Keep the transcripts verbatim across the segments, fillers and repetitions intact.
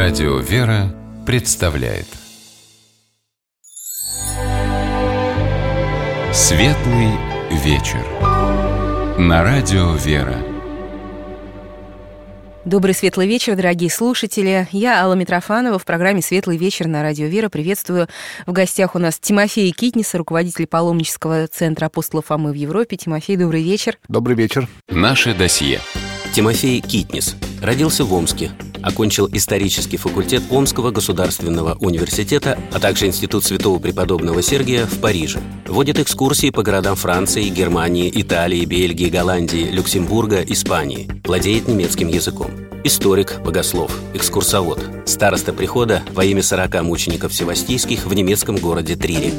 Радио «Вера» представляет Светлый вечер на Радио «Вера». Добрый светлый вечер, дорогие слушатели. Я, Алла Митрофанова, в программе «Светлый вечер» на Радио «Вера». Приветствую. В гостях у нас Тимофей Китниса, руководитель паломнического центра апостола Фомы в Европе. Тимофей, добрый вечер. Добрый вечер. Наше досье. Тимофей Китнис родился в Омске, окончил исторический факультет Омского государственного университета, а также Институт святого преподобного Сергия в Париже. Водит экскурсии по городам Франции, Германии, Италии, Бельгии, Голландии, Люксембурга, Испании. Владеет немецким языком. Историк, богослов, экскурсовод. Староста прихода во имя сорока мучеников севастийских в немецком городе Трире.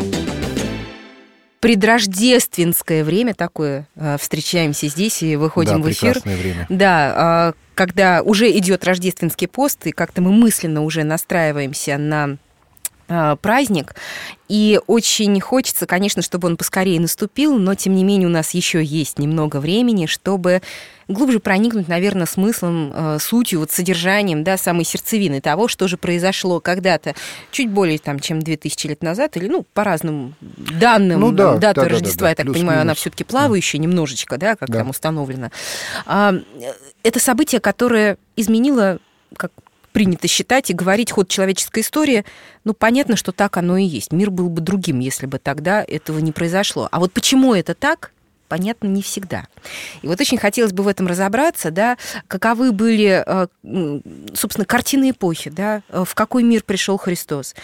Предрождественское время такое. Встречаемся здесь и выходим да, в эфир. Прекрасное время. Да, когда уже идет рождественский пост, и как-то мы мысленно уже настраиваемся на праздник. И очень хочется, конечно, чтобы он поскорее наступил, но, тем не менее, у нас еще есть немного времени, чтобы глубже проникнуть, наверное, смыслом, сутью, вот содержанием, да, самой сердцевины того, что же произошло когда-то чуть более, там, чем две тысячи лет назад, или, ну, по разным данным, ну, да, дата да, Рождества, да, да, я так плюс, понимаю, минус. она все-таки плавающая да. немножечко, да, как да. там установлено. Это событие, которое изменило, как принято считать и говорить, ход человеческой истории, ну, понятно, что так оно и есть. Мир был бы другим, если бы тогда этого не произошло. А вот почему это так, понятно не всегда. И вот очень хотелось бы в этом разобраться, да, каковы были, собственно, картины эпохи, да, в какой мир пришел Христос.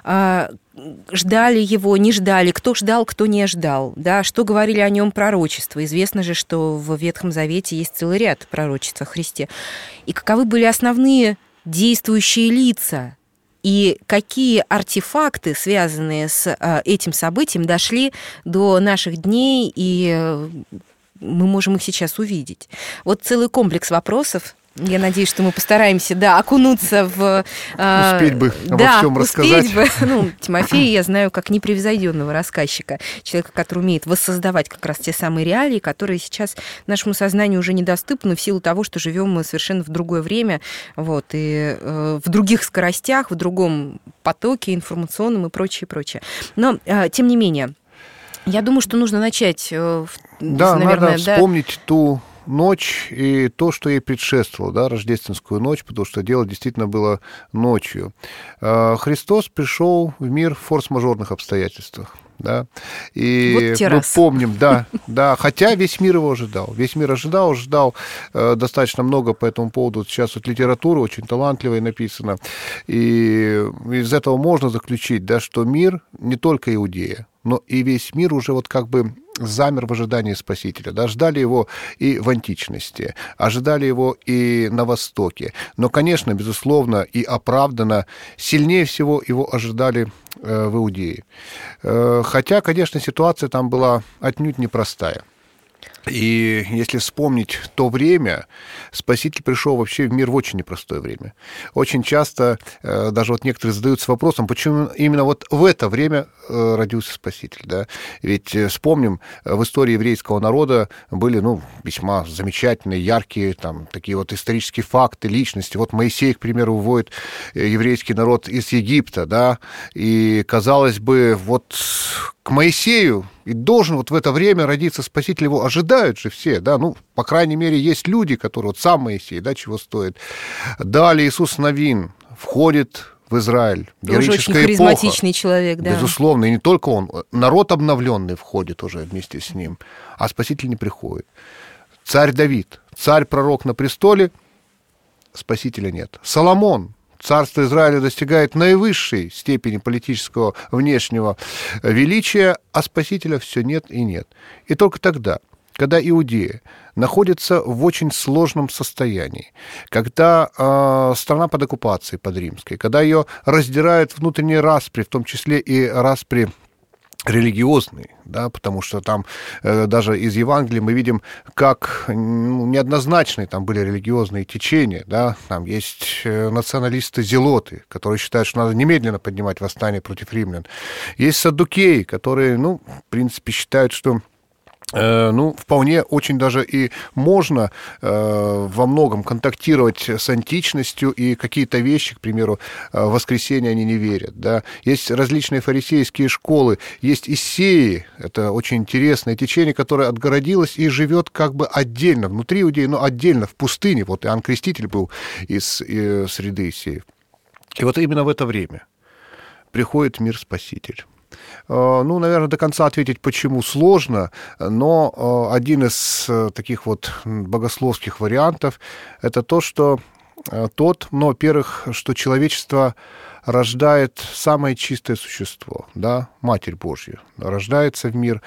Ждали его, не ждали, кто ждал, кто не ждал, да, что говорили о нем пророчества. Известно же, что в Ветхом Завете есть целый ряд пророчеств о Христе. И каковы были основные действующие лица, и какие артефакты, связанные с этим событием, дошли до наших дней, и мы можем их сейчас увидеть. Вот целый комплекс вопросов. Я надеюсь, что мы постараемся, да, окунуться в... Э, успеть бы да, обо всем рассказать. Бы. Ну, Тимофея я знаю как непревзойденного рассказчика, человека, который умеет воссоздавать как раз те самые реалии, которые сейчас нашему сознанию уже недоступны в силу того, что живем мы совершенно в другое время, вот, и э, в других скоростях, в другом потоке информационном и прочее, прочее. Но, э, тем не менее, я думаю, что нужно начать... Э, да, наверное, надо да... вспомнить ту... ночь и то, что ей предшествовало, да, рождественскую ночь, потому что дело действительно было ночью. Христос пришел в мир в форс-мажорных обстоятельствах. Да? И вот мы помним, да, да, хотя весь мир его ожидал. Весь мир ожидал, ожидал э, достаточно много по этому поводу. Сейчас вот литература очень талантливая написана. И из этого можно заключить, да, что мир не только Иудея, но и весь мир уже вот как бы замер в ожидании Спасителя. Да? Ждали его и в античности, ожидали его и на Востоке. Но, конечно, безусловно, и оправданно, сильнее всего его ожидали э, в Иудее. Э, хотя, конечно, ситуация там была отнюдь непростая. И если вспомнить то время, Спаситель пришел вообще в мир в очень непростое время. Очень часто э, даже вот некоторые задаются вопросом, почему именно вот в это время э, родился Спаситель. Да? Ведь э, вспомним, в истории еврейского народа были ну, весьма замечательные, яркие там, такие вот исторические факты, личности. Вот Моисей, к примеру, выводит еврейский народ из Египта, да? И, казалось бы, вот к Моисею и должен вот в это время родиться Спаситель, его ожидают же все, да, ну, по крайней мере, есть люди, которые, вот сам Моисей, да, чего стоит. Далее Иисус Навин входит в Израиль. Тоже очень харизматичный эпоха. Человек, да. Безусловно, и не только он, народ обновленный входит уже вместе с ним, а Спаситель не приходит. Царь Давид, царь-пророк на престоле, Спасителя нет. Соломон, царство Израиля достигает наивысшей степени политического внешнего величия, а Спасителя все нет и нет. И только тогда, когда Иудея находится в очень сложном состоянии, когда э, страна под оккупацией, под римской, когда ее раздирают внутренние распри, в том числе и распри религиозный, да, потому что там э, даже из Евангелия мы видим, как ну, неоднозначные там были религиозные течения, да, там есть э, националисты-зелоты, которые считают, что надо немедленно поднимать восстание против римлян, есть саддукеи, которые, ну, в принципе, считают, что Ну, вполне очень даже и можно э, во многом контактировать с античностью, и какие-то вещи, к примеру, в воскресенье они не верят, да. Есть различные фарисейские школы, есть Иссеи, это очень интересное течение, которое отгородилось и живет как бы отдельно, внутри иудеи, но отдельно, в пустыне. Вот Иоанн Креститель был из, из среды Иссеев. И вот именно в это время приходит мир-спаситель. Ну, наверное, до конца ответить, почему, сложно, но один из таких вот богословских вариантов – это то, что тот, ну, во-первых, что человечество рождает самое чистое существо, да, Матерь Божья, рождается в мир,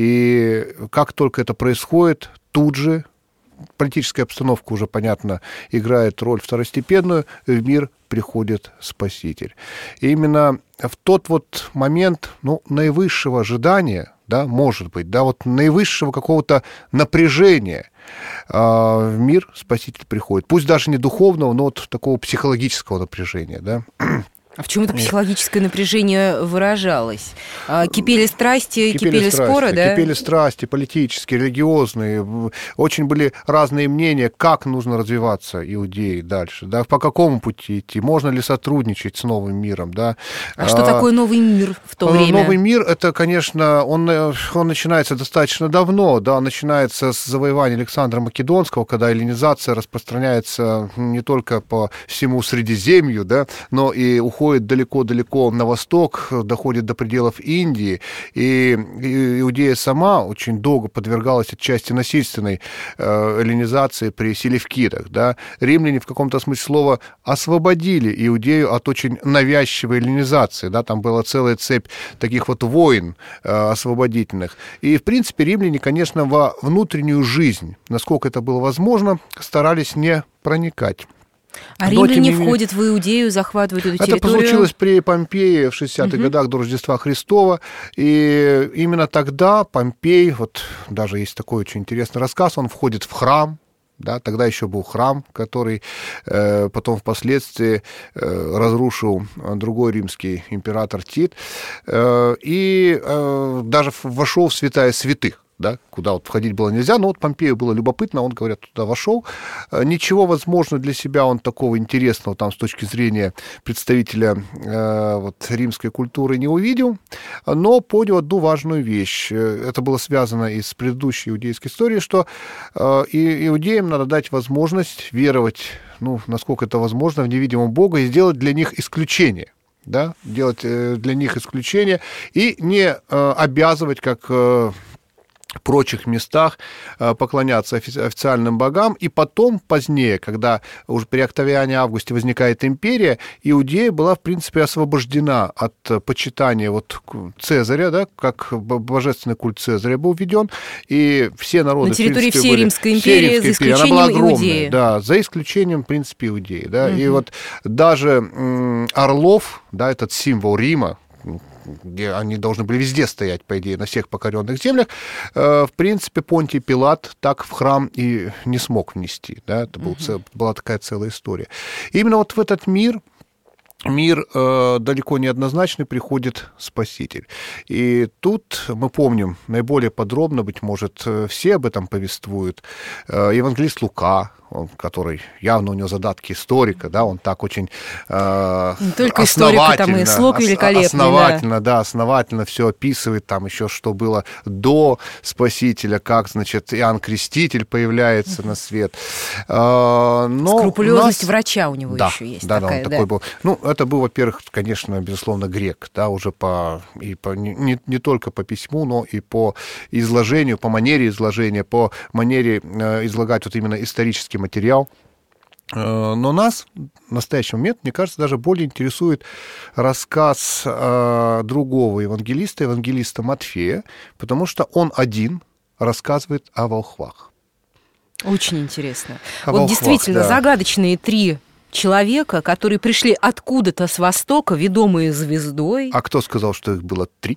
и как только это происходит, тут же политическая обстановка уже, понятно, играет роль второстепенную, в мир приходит Спаситель. И именно в тот вот момент, ну, наивысшего ожидания, да, может быть, да, вот наивысшего какого-то напряжения э, в мир Спаситель приходит. Пусть даже не духовного, но вот такого психологического напряжения, да. А в чем это психологическое напряжение выражалось? Кипели страсти, кипели, кипели страсти, споры, да? Кипели страсти политические, религиозные. Очень были разные мнения, как нужно развиваться иудеи дальше, да, по какому пути идти, можно ли сотрудничать с новым миром, да. А, а что такое новый мир в то время? Новый мир, это, конечно, он, он начинается достаточно давно, да, начинается с завоевания Александра Македонского, когда эллинизация распространяется не только по всему Средиземью, да, но и уходит уходит далеко-далеко на восток, доходит до пределов Индии, и Иудея сама очень долго подвергалась отчасти насильственной эллинизации при селевкидах. Да. Римляне в каком-то смысле слова освободили Иудею от очень навязчивой эллинизации. Да. Там была целая цепь таких вот войн освободительных. И, в принципе, римляне, конечно, во внутреннюю жизнь, насколько это было возможно, старались не проникать. А Но, римляне менее, входят в Иудею, захватывают эту территорию? Это случилось при Помпее в шестидесятых угу. годах до Рождества Христова. И именно тогда Помпей, вот даже есть такой очень интересный рассказ, он входит в храм. Да, тогда еще был храм, который э, потом впоследствии э, разрушил другой римский император Тит. Э, и э, даже вошел в святая святых. Да, куда вот входить было нельзя, но вот Помпею было любопытно, он, говорят, туда вошел. Ничего, возможно, для себя он такого интересного там с точки зрения представителя э, вот, римской культуры не увидел, но понял одну важную вещь. Это было связано и с предыдущей иудейской историей, что э, и иудеям надо дать возможность веровать, ну, насколько это возможно, в невидимого Бога и сделать для них исключение. Да, делать э, для них исключение и не э, обязывать, как... Э, в прочих местах поклоняться официальным богам, и потом, позднее, когда уже при Октавиане Августе возникает империя, Иудея была, в принципе, освобождена от почитания вот Цезаря, да, как божественный культ Цезаря был введен, и все народы, на территории в принципе, всей были... Римской империи, всей за исключением она была огромная, Иудеи. Да, за исключением, в принципе, Иудеи. Да, угу. И вот даже м, Орлов, да, этот символ Рима, где они должны были везде стоять, по идее, на всех покоренных землях, в принципе, Понтий Пилат так в храм и не смог внести. Да? Это был, uh-huh. была такая целая история. И именно вот в этот мир, мир э, далеко не однозначный, приходит Спаситель. И тут мы помним наиболее подробно, быть может, все об этом повествуют, э, евангелист Лука, он, который явно у него задатки историка, да, он так очень э, не только историка, там и слог великолепный. Основательно, да. да, основательно все описывает, там еще что было до Спасителя, как, значит, Иоанн Креститель появляется на свет. Э, но скрупулезность нас... врача у него да, еще есть да, такая, да, он да. такой был. Ну, это был, во-первых, конечно, безусловно, грек, да, уже по, и по не, не только по письму, но и по изложению, по манере изложения, по манере э, излагать вот именно исторический материал. Но нас в настоящий момент, мне кажется, даже более интересует рассказ э, другого евангелиста, евангелиста Матфея, потому что он один рассказывает о волхвах. Очень интересно. О вот волхвах, действительно, да. загадочные три человека, которые пришли откуда-то с востока, ведомые звездой. А кто сказал, что их было три?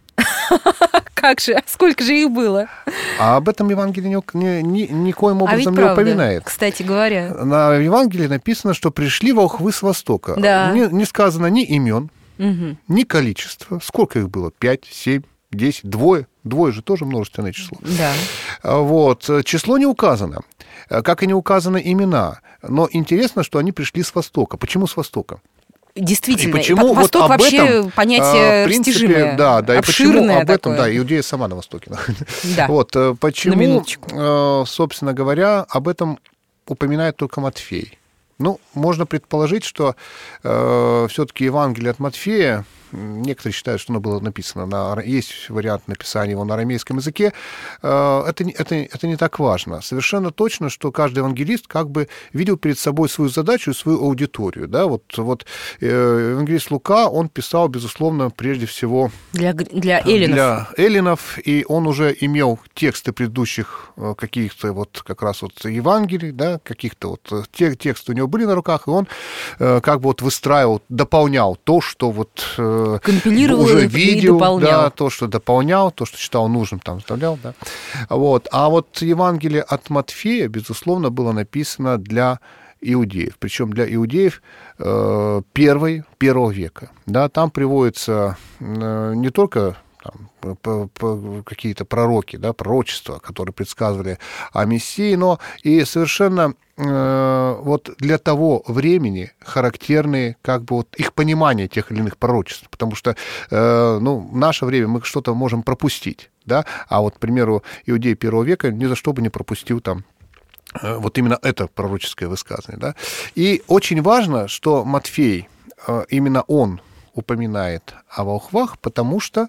Как же? Сколько же их было? А об этом Евангелие ни, ни, никоим образом а ведь не правда, упоминает. Кстати говоря. На Евангелии написано, что пришли волхвы с востока. Да. Не, не сказано ни имен, угу. ни количества. Сколько их было? Пять, семь, десять, двое? Двое же тоже множественное число. Да. Вот. Число не указано, как и не указаны имена. Но интересно, что они пришли с Востока. Почему с Востока? Действительно. И почему Восток вот об вообще этом, понятие в принципе, растяжимое, да, да, и почему об этом, такое. да, Иудея сама на Востоке. Да. Вот, почему, собственно говоря, об этом упоминает только Матфей? Ну, можно предположить, что э, все-таки Евангелие от Матфея, некоторые считают, что оно было написано, на, есть вариант написания его на арамейском языке, э, это, это, это не так важно. Совершенно точно, что каждый евангелист как бы видел перед собой свою задачу и свою аудиторию. Да? Вот, вот э, евангелист Лука, он писал, безусловно, прежде всего для, для эллинов. Для эллинов, и он уже имел тексты предыдущих э, каких-то вот как раз вот Евангелий, да, каких-то вот те, тексты у него были на руках, и он э, как бы вот выстраивал, дополнял то, что вот э, компилировал уже и видел, дополнял. Да, то, что дополнял, то, что считал нужным, там вставлял, да. Вот. А вот Евангелие от Матфея, безусловно, было написано для иудеев, причем для иудеев э, первой, первого века. Да, там приводятся э, не только там, по, по, какие-то пророки, да, пророчества, которые предсказывали о Мессии, но и совершенно э, вот для того времени характерные как бы вот их понимание тех или иных пророчеств, потому что э, ну, в наше время мы что-то можем пропустить, да, а вот, к примеру, иудей первого века ни за что бы не пропустил там вот именно это пророческое высказывание. Да? И очень важно, что Матфей, именно он упоминает о волхвах, потому что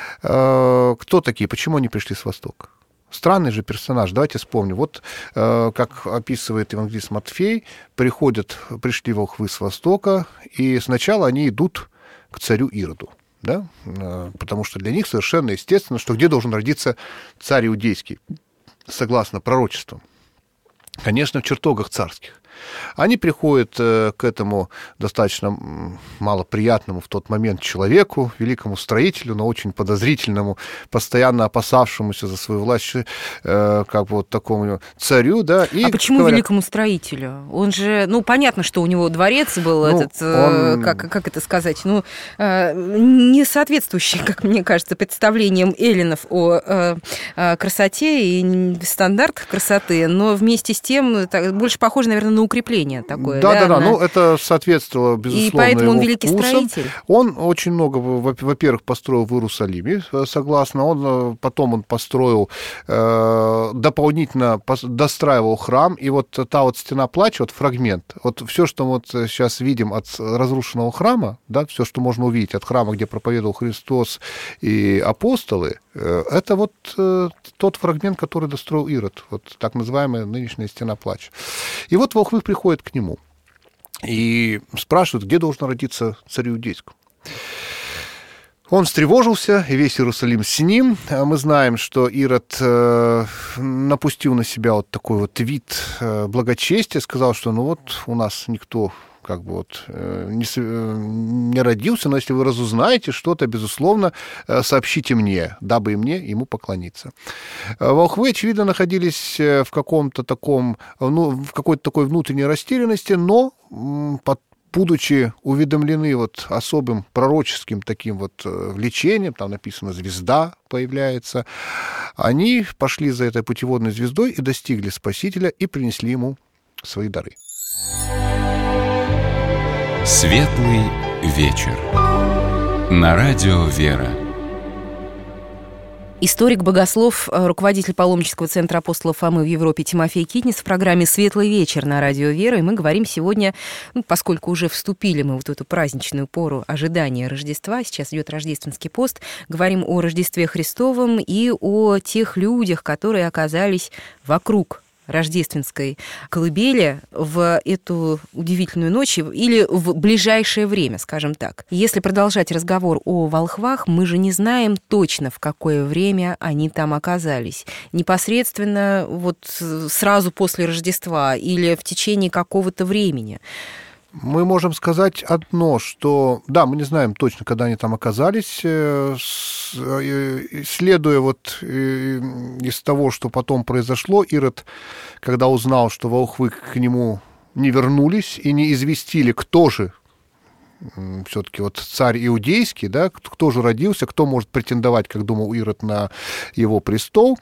э, кто такие, почему они пришли с Востока? Странный же персонаж, давайте вспомним. Вот э, как описывает евангелист Матфей, приходят, пришли волхвы с Востока, и сначала они идут к царю Ироду. Да? Э, потому что для них совершенно естественно, что где должен родиться царь иудейский, согласно пророчествам. Конечно, в чертогах царских. Они приходят к этому достаточно малоприятному в тот момент человеку, великому строителю, но очень подозрительному, постоянно опасавшемуся за свою власть, как бы вот такому царю. Да, и а почему говорят, великому строителю? Он же, ну, понятно, что у него дворец был, ну, этот, он... как, как это сказать, ну, не соответствующий, как мне кажется, представлениям эллинов о красоте и стандартах красоты, но вместе с тем больше похоже, наверное, на укрепление такое. Да, да, да, на... ну это соответствовало, безусловно, и поэтому он его великий вкусам. Строитель. Он очень много, во-первых, построил в Иерусалиме, согласно, он, потом он построил, э, дополнительно достраивал храм, и вот та вот стена плача, вот фрагмент, вот все, что мы вот сейчас видим от разрушенного храма, да, все, что можно увидеть от храма, где проповедовал Христос и апостолы, э, это вот э, тот фрагмент, который достроил Ирод, вот так называемая нынешняя стена плача. И вот волхвы приходят к нему и спрашивают, где должен родиться царь иудейский. Он встревожился, и весь Иерусалим с ним. Мы знаем, что Ирод э, напустил на себя вот такой вот вид э, благочестия, сказал, что ну вот у нас никто как бы вот не, не родился, но если вы разузнаете что-то, безусловно, сообщите мне, дабы и мне ему поклониться. Волхвы, очевидно, находились в каком-то таком, ну, в какой-то такой внутренней растерянности, но под будучи уведомлены вот особым пророческим таким вот влечением, там написано «звезда» появляется, они пошли за этой путеводной звездой и достигли Спасителя и принесли ему свои дары. Светлый вечер. На радио «Вера». Историк-богослов, руководитель паломнического центра апостолов Фомы в Европе Тимофей Китнис в программе «Светлый вечер» на радио «Вера». И мы говорим сегодня, ну, поскольку уже вступили мы в эту праздничную пору ожидания Рождества, сейчас идет рождественский пост, говорим о Рождестве Христовом и о тех людях, которые оказались вокруг рождественской колыбели в эту удивительную ночь или в ближайшее время, скажем так. Если продолжать разговор о волхвах, мы же не знаем точно, в какое время они там оказались. Непосредственно вот сразу после Рождества или в течение какого-то времени. Мы можем сказать одно, что, да, мы не знаем точно, когда они там оказались, следуя вот из того, что потом произошло, Ирод, когда узнал, что волхвы к нему не вернулись и не известили, кто же все-таки вот царь иудейский, да, кто же родился, кто может претендовать, как думал Ирод, на его престол,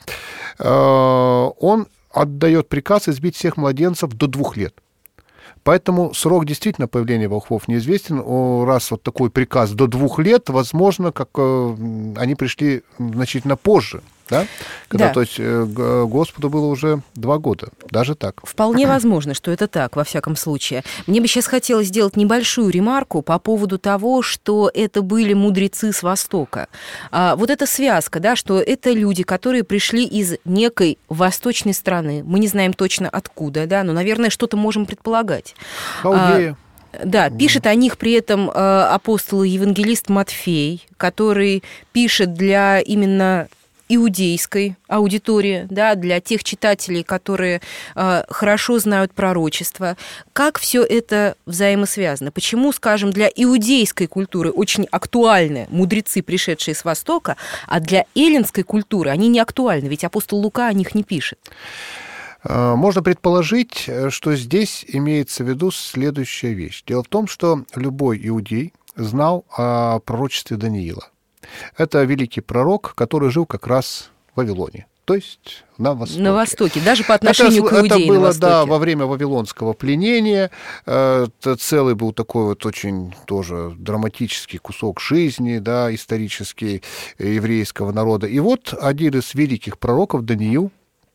он отдает приказ избить всех младенцев до двух лет. Поэтому срок действительно появления волхвов неизвестен. Раз вот такой приказ до двух лет, возможно, как они пришли значительно позже. Да? Когда, да. То есть Господу было уже два года, даже так. Вполне возможно, что это так, во всяком случае. Мне бы сейчас хотелось сделать небольшую ремарку по поводу того, что это были мудрецы с Востока. А, вот эта связка, да, что это люди, которые пришли из некой восточной страны. Мы не знаем точно откуда, да, но, наверное, что-то можем предполагать. Халдея. А, Да, пишет о них при этом апостол и евангелист Матфей, который пишет для именно иудейской аудитории, да, для тех читателей, которые э, хорошо знают пророчество. Как все это взаимосвязано? Почему, скажем, для иудейской культуры очень актуальны мудрецы, пришедшие с Востока, а для эллинской культуры они не актуальны, ведь апостол Лука о них не пишет? Можно предположить, что здесь имеется в виду следующая вещь. Дело в том, что любой иудей знал о пророчестве Даниила. Это великий пророк, который жил как раз в Вавилоне, то есть на Востоке. На Востоке, даже по отношению это, к иудеям это было, на Востоке. Да, во время вавилонского пленения. Это целый был такой вот очень тоже драматический кусок жизни, да, исторический еврейского народа. И вот один из великих пророков, Даниил.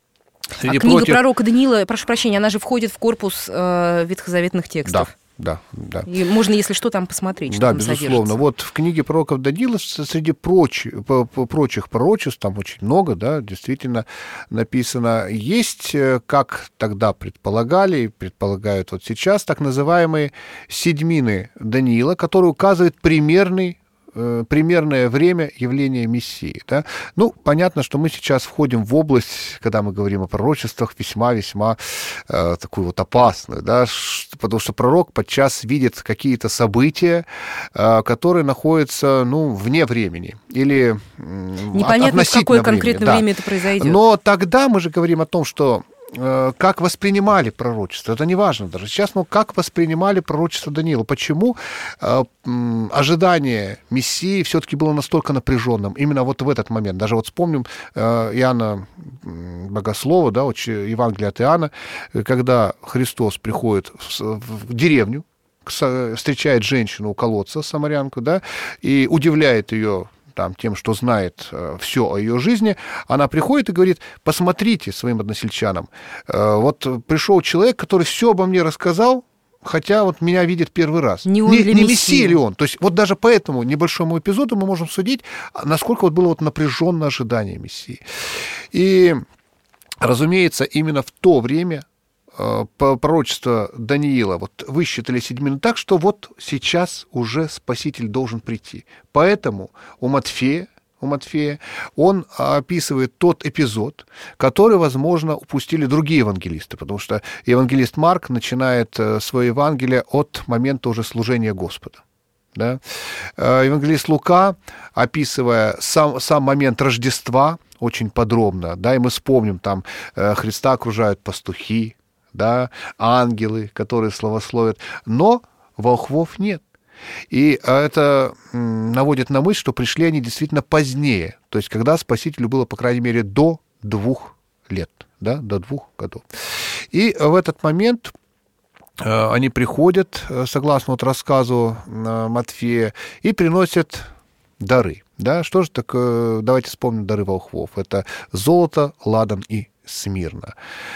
А книга прочих... пророка Даниила, прошу прощения, она же входит в корпус э, ветхозаветных текстов. Да. Да, да. И можно, если что, там посмотреть, что да, там безусловно. содержится. Вот в книге пророков Даниила среди прочих, прочих пророчеств, там очень много, да, действительно написано, есть, как тогда предполагали, предполагают вот сейчас, так называемые седьмины Даниила, которые указывают примерный примерное время явления Мессии. Да? Ну, понятно, что мы сейчас входим в область, когда мы говорим о пророчествах, весьма-весьма э, такую вот опасную, да? Потому что пророк подчас видит какие-то события, э, которые находятся, ну, вне времени или э, непонятно, в какое конкретное да. время это произойдет. Но тогда мы же говорим о том, что как воспринимали пророчество. Это не важно даже. Сейчас, ну, как воспринимали пророчество Даниила. Почему э, ожидание Мессии все-таки было настолько напряженным именно вот в этот момент. Даже вот вспомним э, Иоанна Богослова, да, вот Евангелие от Иоанна, когда Христос приходит в, в деревню, встречает женщину у колодца, самарянку, да, и удивляет ее там, тем, что знает э, все о ее жизни, она приходит и говорит: посмотрите своим односельчанам, э, вот пришел человек, который все обо мне рассказал, хотя вот меня видит первый раз. Не он не, ли не Мессия? Мессия ли он? То есть вот даже по этому небольшому эпизоду мы можем судить, насколько вот было вот напряженное ожидание Мессии. И, разумеется, именно в то время пророчество Даниила вот высчитали седьмину так, что вот сейчас уже Спаситель должен прийти. Поэтому у Матфея, у Матфея он описывает тот эпизод, который, возможно, упустили другие евангелисты, потому что евангелист Марк начинает свое Евангелие от момента уже служения Господа. Да? Евангелист Лука, описывая сам, сам момент Рождества очень подробно, да, и мы вспомним, там Христа окружают пастухи, да, ангелы, которые славословят, но волхвов нет. И это наводит на мысль, что пришли они действительно позднее, то есть когда Спасителю было, по крайней мере, до двух лет, да, до двух годов. И в этот момент они приходят, согласно вот рассказу Матфея, и приносят дары. Да? Что же такое? Давайте вспомним дары волхвов. Это золото, ладан и смирна.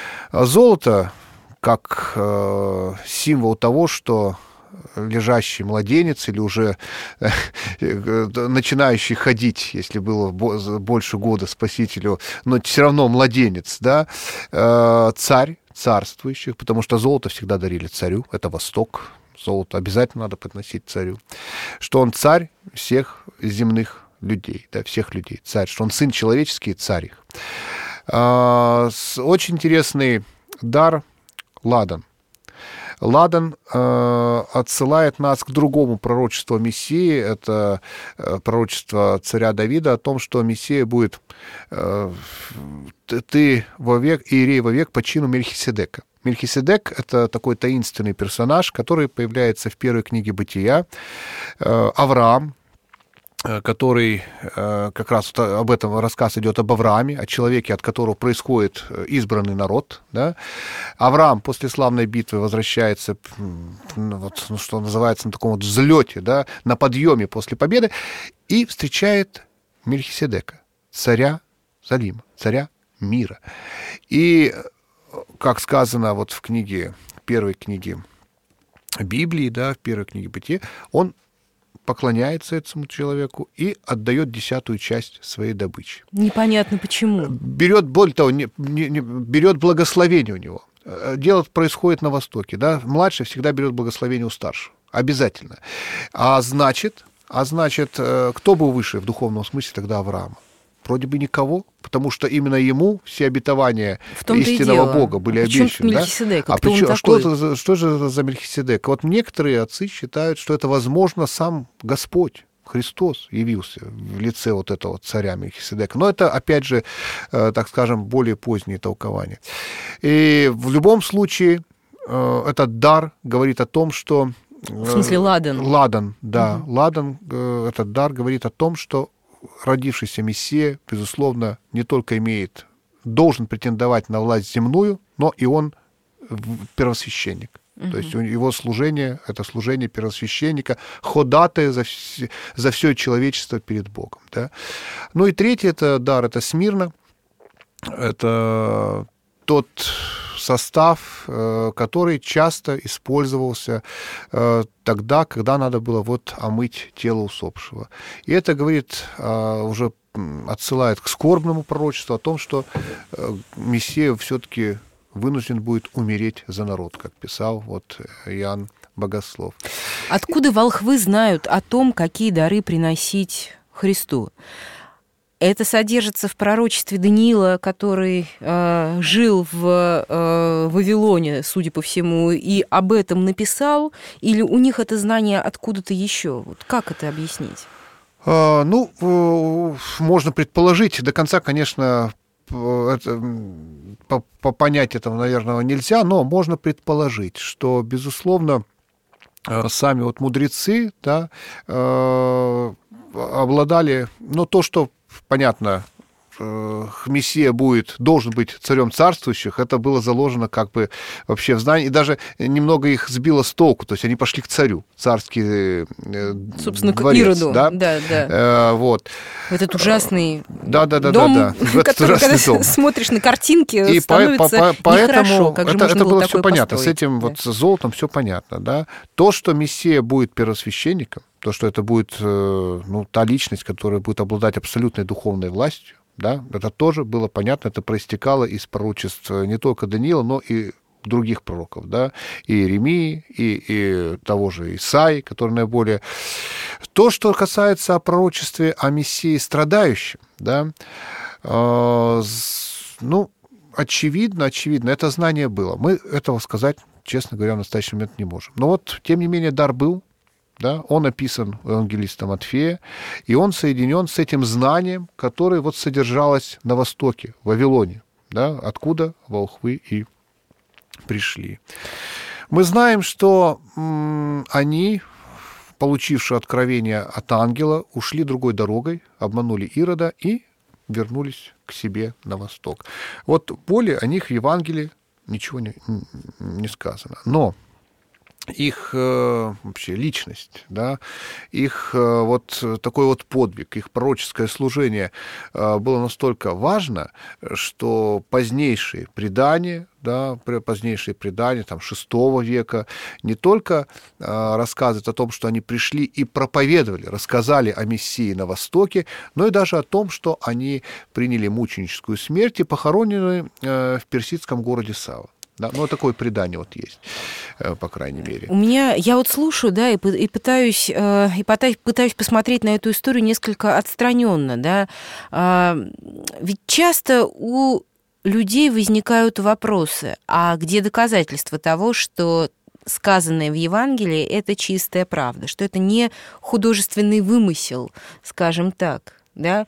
Золото как э, символ того, что лежащий младенец или уже э, начинающий ходить, если было больше года Спасителю, но все равно младенец, да, э, царь царствующих, потому что золото всегда дарили царю, это Восток, золото обязательно надо подносить царю, что он царь всех земных людей, да, всех людей, царь, что он сын человеческий, царь их. Э, очень интересный дар ладан. Ладан э, отсылает нас к другому пророчеству Мессии. Это э, пророчество царя Давида о том, что Мессия будет э, ты вовек, иерей вовек по чину Мельхиседека. Мельхиседек – это такой таинственный персонаж, который появляется в первой книге Бытия. Авраам, который, как раз об этом рассказ идет об Аврааме, о человеке, от которого происходит избранный народ. Да? Авраам после славной битвы возвращается, вот, ну, что называется, на таком вот взлете, да, на подъеме после победы, и встречает Мельхиседека, царя Салима, царя мира. И, как сказано вот в книге, первой книге Библии, да, в первой книге Бытия, он поклоняется этому человеку и отдает десятую часть своей добычи. Непонятно почему. Берет, более того, не, не, не, берет благословение у него. Дело происходит на Востоке. Да? Младший всегда берет благословение у старшего. Обязательно. А значит, а значит, кто был выше в духовном смысле тогда Авраама? Вроде бы никого, потому что именно ему все обетования истинного Бога были а обещаны. Да? А, причем, а что, что же за Мельхиседек? Вот некоторые отцы считают, что это, возможно, сам Господь, Христос, явился в лице вот этого царя Мельхиседека. Но это, опять же, так скажем, более поздние толкования. И в любом случае этот дар говорит о том, что... В смысле ладан? Ладан, да. Угу. Ладан, этот дар говорит о том, что родившийся Мессия, безусловно, не только имеет, должен претендовать на власть земную, но и он первосвященник. Uh-huh. То есть его служение — это служение первосвященника, ходатая за, вс- за все человечество перед Богом. Да? Ну и третий это дар — это Смирна. Это тот состав, который часто использовался тогда, когда надо было вот омыть тело усопшего. И это говорит, уже отсылает к скорбному пророчеству о том, что Мессия все-таки вынужден будет умереть за народ, как писал вот Иоанн Богослов. Откуда волхвы знают о том, какие дары приносить Христу? Это содержится в пророчестве Даниила, который э, жил в э, Вавилоне, судя по всему, и об этом написал, или у них это знание откуда-то еще? Вот как это объяснить? А, ну, можно предположить. До конца, конечно, это, по, по понять этого, наверное, нельзя, но можно предположить, что, безусловно, сами вот мудрецы, да, э, обладали, ну, то, что понятно, Мессия будет, должен быть царем царствующих, это было заложено как бы вообще в знании, и даже немного их сбило с толку, то есть они пошли к царю, царский собственно, дворец, к Ироду, да, да, да. Э, вот. Этот ужасный да, да, да, дом, да, да. который, когда дом. смотришь на картинки, и становится по, по, нехорошо, как же это, можно это было, было все такое понятно, построить. с этим да. вот с золотом все понятно, да. То, что Мессия будет первосвященником, то, что это будет, ну, та личность, которая будет обладать абсолютной духовной властью, да, это тоже было понятно, это проистекало из пророчеств не только Даниила, но и других пророков, да, и Иеремии, и, и того же Исаии, который наиболее... То, что касается о пророчестве о Мессии страдающем, да, э, ну, очевидно, очевидно, это знание было. Мы этого сказать, честно говоря, в настоящий момент не можем. Но вот, тем не менее, дар был. Да, он описан евангелистом Матфея, и он соединен с этим знанием, которое вот содержалось на Востоке, в Вавилоне, да, откуда волхвы и пришли. Мы знаем, что м- они, получившие откровение от ангела, ушли другой дорогой, обманули Ирода и вернулись к себе на восток. Вот более о них в Евангелии ничего не, не сказано. Но их э, вообще личность, да, их э, вот такой вот подвиг, их пророческое служение э, было настолько важно, что позднейшие предания, да, позднейшие предания там, шестого века не только э, рассказывают о том, что они пришли и проповедовали, рассказали о Мессии на Востоке, но и даже о том, что они приняли мученическую смерть и похоронены э, в персидском городе Сава. Да, ну, такое предание вот есть, по крайней мере. У меня, я вот слушаю, да, и, и пытаюсь, э, и пытаюсь, пытаюсь посмотреть на эту историю несколько отстраненно, да. А, ведь часто у людей возникают вопросы, а где доказательства того, что сказанное в Евангелии – это чистая правда, что это не художественный вымысел, скажем так. Да?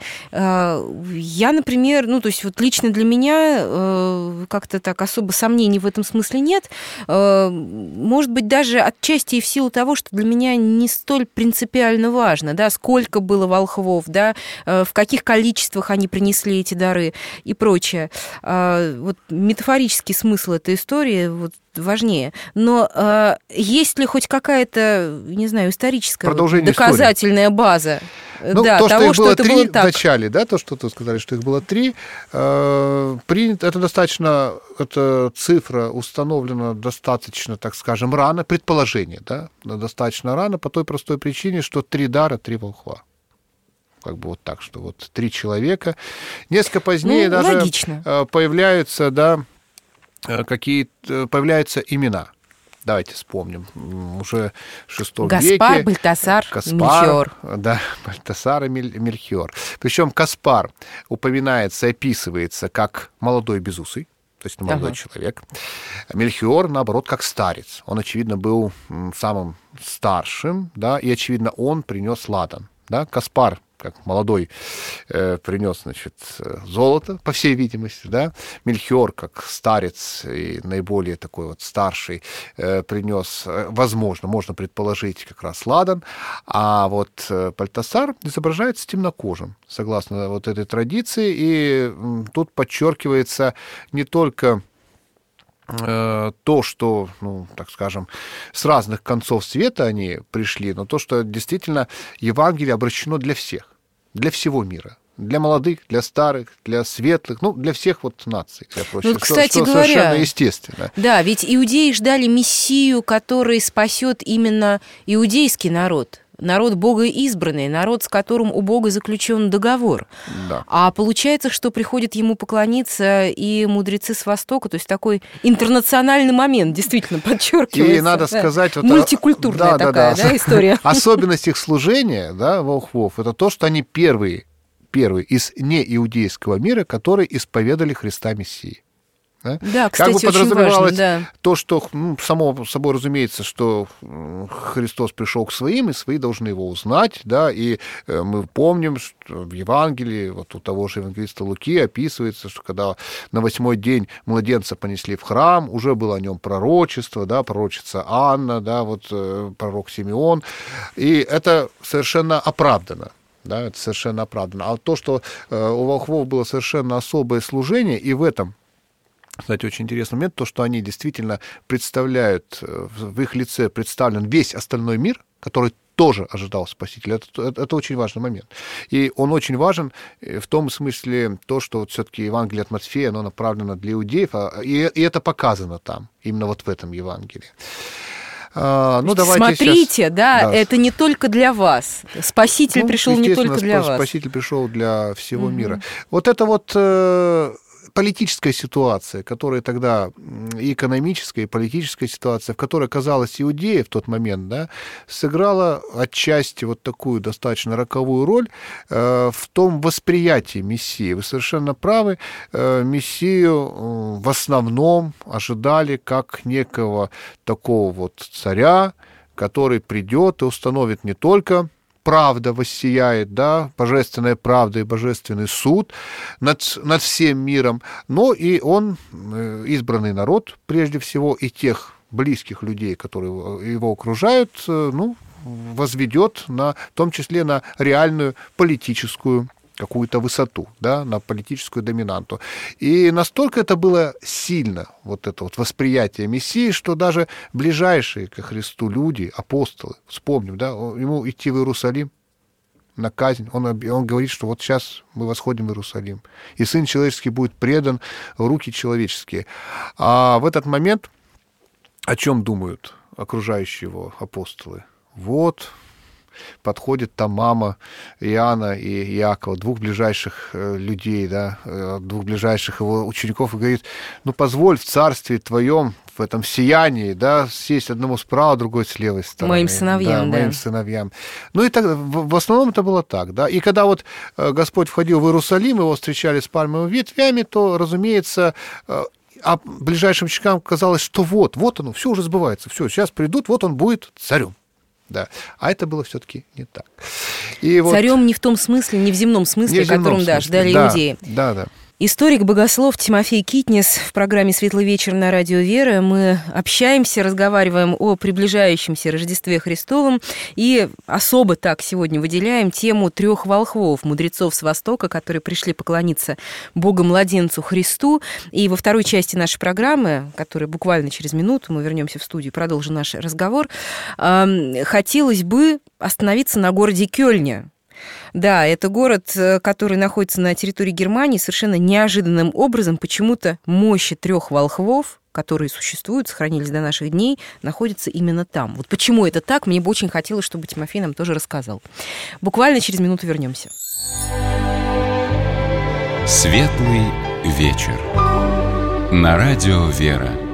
Я, например, ну, то есть вот лично для меня как-то так особо сомнений в этом смысле нет. Может быть, даже отчасти и в силу того, что для меня не столь принципиально важно, да, сколько было волхвов, да, в каких количествах они принесли эти дары и прочее. Вот метафорический смысл этой истории вот важнее. Но э, есть ли хоть какая-то, не знаю, историческая доказательная истории. база ну, да, то, того, что, что это три было так? В начале, да, то, что вы сказали, что их было три, э, принято, это достаточно, эта цифра установлена достаточно, так скажем, рано, предположение, да, достаточно рано, по той простой причине, что три дара, три волхва. Как бы вот так, что вот три человека. Несколько позднее ну, даже логично. появляются, да, какие появляются имена. Давайте вспомним. Уже в шестом Гаспар, веке... Гаспар, Бальтасар, Мельхиор. Да, Бальтасар и Мельхиор. Причем Гаспар упоминается, описывается как молодой безусый, то есть молодой ага. человек. Мельхиор, наоборот, как старец. Он, очевидно, был самым старшим, да, и, очевидно, он принес ладан. Да? Гаспар, как молодой, э, принес, значит, золото, по всей видимости, да. Мельхиор, как старец и наиболее такой вот старший, э, принес, возможно, можно предположить, как раз ладан, а вот Бальтасар изображается темнокожим, согласно вот этой традиции, и тут подчеркивается не только то, что, ну, так скажем, с разных концов света они пришли, но то, что действительно Евангелие обращено для всех, для всего мира. Для молодых, для старых, для светлых, ну, для всех вот наций. Для прочих, ну, кстати что, что говоря, совершенно естественно. Да, ведь иудеи ждали мессию, который спасет именно иудейский народ. Народ Бога избранный, народ, с которым у Бога заключен договор. Да. А получается, что приходят ему поклониться и мудрецы с Востока, то есть такой интернациональный момент, действительно, подчеркивается. И надо да. сказать... Вот, мультикультурная да, такая да, да, история. Особенность их служения, да, волхвов, это то, что они первые, первые из неиудейского мира, которые исповедали Христа Мессии. Да, да, кстати, как бы подразумевалось очень важно, да. то, что, ну, само собой разумеется, что Христос пришел к своим, и свои должны его узнать, да, и мы помним, что в Евангелии, вот у того же евангелиста Луки описывается, что когда на восьмой день младенца понесли в храм, уже было о нем пророчество, да, пророчица Анна, да, вот пророк Симеон, и это совершенно оправдано. Да, это совершенно оправдано. А то, что у волхвов было совершенно особое служение, и в этом, кстати, очень интересный момент, то, что они действительно представляют, в их лице представлен весь остальной мир, который тоже ожидал Спасителя. Это, это, это очень важный момент. И он очень важен в том смысле, то, что вот все-таки Евангелие от Матфея, оно направлено для иудеев, и, и это показано там, именно вот в этом Евангелии. А, ну, смотрите, сейчас... да, да, это не только для вас. Спаситель ну, пришел не только для вас. Спаситель пришел для всего угу. мира. Вот это вот... политическая ситуация, которая тогда, и экономическая, и политическая ситуация, в которой оказалась Иудея в тот момент, да, сыграла отчасти вот такую достаточно роковую роль э, в том восприятии Мессии. Вы совершенно правы, э, Мессию э, в основном ожидали как некого такого вот царя, который придет и установит не только правда воссияет, да, божественная правда и божественный суд над, над всем миром, но и он, избранный народ, прежде всего, и тех близких людей, которые его окружают, ну, возведет на, в том числе на реальную политическую какую-то высоту, да, на политическую доминанту. И настолько это было сильно, вот это вот восприятие Мессии, что даже ближайшие ко Христу люди, апостолы, вспомним, да, ему идти в Иерусалим на казнь, он, он говорит, что вот сейчас мы восходим в Иерусалим, и Сын Человеческий будет предан в руки человеческие. А в этот момент о чем думают окружающие его апостолы? Вот... подходит там мама Иоанна и Иакова, двух ближайших людей, да, двух ближайших его учеников, и говорит, ну, позволь в царстве твоем, в этом сиянии, да, сесть одному справа, другой с левой стороны. Моим сыновьям, да. да. Моим сыновьям. Ну, и так, в, в основном это было так, да. И когда вот Господь входил в Иерусалим, его встречали с пальмовыми ветвями, то, разумеется, а ближайшим ученикам казалось, что вот, вот оно, все уже сбывается, все, сейчас придут, вот он будет царем. Да. А это было все-таки не так. И Царем вот... не в том смысле, не в земном смысле, не в земном которым, да, смысле. ждали да, иудеи. Да, да. Историк-богослов Тимофей Китнис в программе «Светлый вечер» на Радио Вера. Мы общаемся, разговариваем о приближающемся Рождестве Христовом и особо так сегодня выделяем тему трех волхвов, мудрецов с Востока, которые пришли поклониться Богу-младенцу Христу. И во второй части нашей программы, которая буквально через минуту, мы вернемся в студию, продолжим наш разговор, хотелось бы остановиться на городе Кёльне. Да, это город, который находится на территории Германии, совершенно неожиданным образом почему-то мощи трех волхвов, которые существуют, сохранились до наших дней, находятся именно там. Вот почему это так, мне бы очень хотелось, чтобы Тимофей нам тоже рассказал. Буквально через минуту вернемся. Светлый вечер. На Радио Вера.